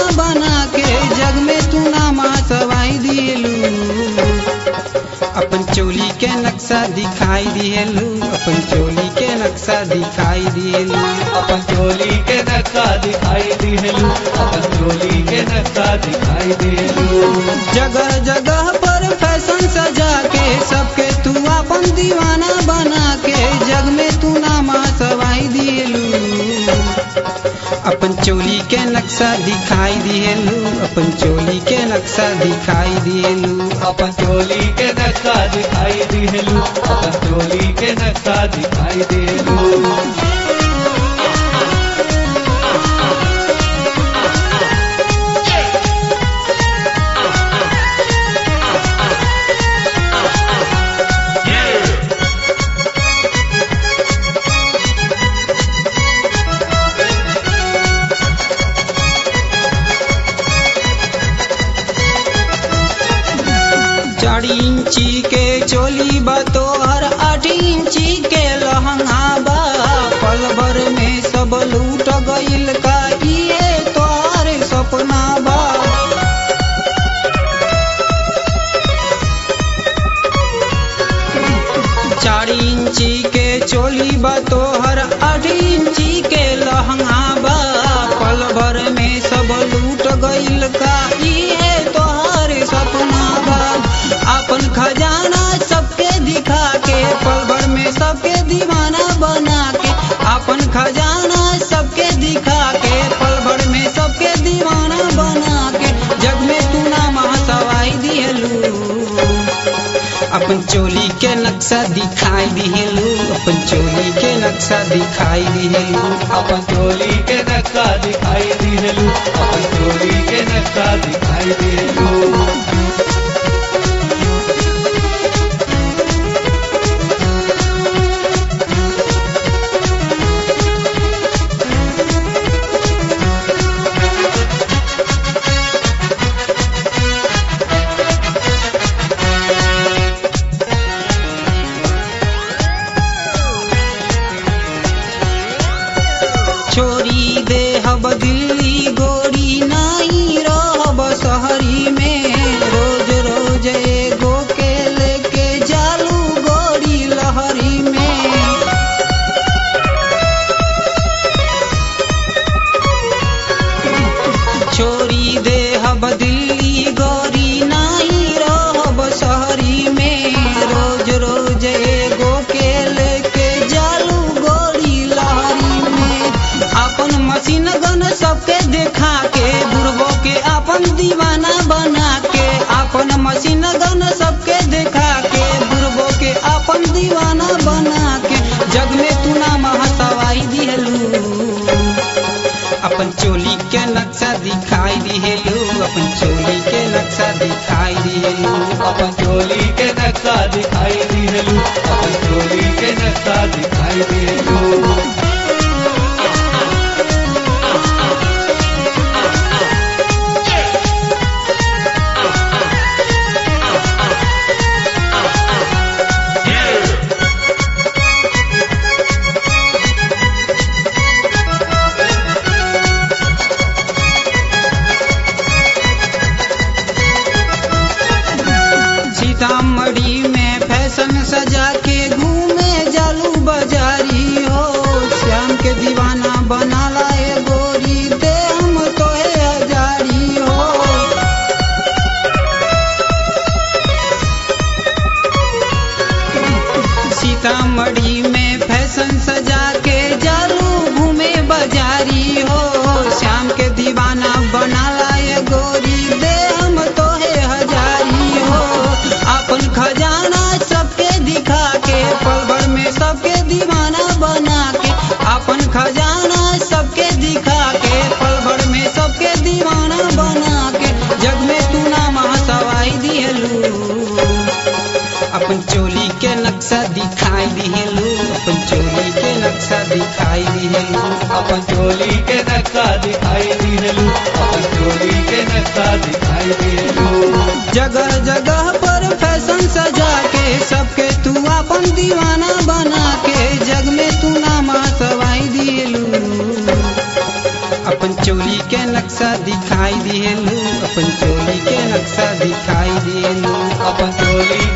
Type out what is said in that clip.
बना के जग में तू नामा सवाई दिलू। अपन चोली के नक्शा दिखाई दिलू, अपन चोली के नक्शा दिखाई दिलू, अपन चोली के नक्शा दिखाई दिलू, अपन चोली के नक्शा दिखाई दिलू। जगह जगह पर फैशन सजा के सबके तू अपन दीवाना बना के जग में तू नामा सवाई दिलू। अपन चोली के नक्शा दिखाई दिलू, अपन चोली के नक्शा दिखाई दिलू, अपन चोली के नक्शा दिखाई दिलू, अपन चोली के नक्शा दिखाई दिलू। चार इंची के चोली बा तोहर 8 इंची के लहंगा बा। पल भर में सब लूट गइल का ये तोहर सपना बा। चार इंची के चोली बा तोहर 8 इंची के लहंगा बा। पल भर में सब लूट गइल का ये तोहर सपना बा। अपन खजाना सबके दिखा के पल भर में सबके दीवाना बना के, अपन खजाना सबके दिखा के पल भर में सबके दीवाना बना के जग में तू नामा सवाई दिलू। अपन चोली के नक्शा दिखाई दिलू, अपन चोली के नक्शा दिखाई दिलू, अपन चोली के नक्शा दिखाई दिलू, अपन चोली के नक्शा दिखाई दिलू। छोरी देहब दिल्ली गोरी नहीं रहब शहरी में। रोज रोज एगो के लेके जालू गोरी लहरी में। छोरी देहब दिल्ली गोरी नहीं रहब शहरी में। रोज रोज एगो के लेके जालू गोरी लहरी में। अपन मशीन गन सबके देखा के बुढ़बो के अपन दीवाना बना के, अपन मशीन गन सबके देखा के बुढ़बो के अपन दीवाना बना के जग में तू नामा सवाई दिलू। अपन चोली के नक्शा दिखाई दिलू, अपन चोली के नक्शा दिखाई दिलू, अपन चोली के नक्शा दिखाई दिलू, अपन चोली के नक्शा दिखाई दिलू। सीतामढ़ी में फैशन सजा के घूमे जालू बाजारी हो। श्याम के दीवाना बना लाए गोरी दे हम तोहे हजारी हो। सीतामढ़ी में फैशन सजा के जालू घूमे बाजारी हो। श्याम के दीवाना बना लाए गोरी दे हम तोहे हजारी हो। अपन खजाना सबके दिखा के पल भर में सबके दीवाना बना के, अपन खजाना सबके दिखा के पल भर में सबके दीवाना बना के जग में तू नामा सवाई दिलू। अपन चोली के नक्शा दिखाई दिलू, अपन चोली के नक्शा दिखाई दिलू, अपन चोली के नक्शा दिखाई दिलू, अपन चोली के नक्शा दिखाई दिलू। जगह जगह पर फैशन सजा के सबके तू अपन दीवाना बना के जग में तू नामा सवाई दिलू। अपन चोली के नक्शा नक्शा दिखाई दिलू अपन चोली के नक्शा दिखाई दिलू अपन चोली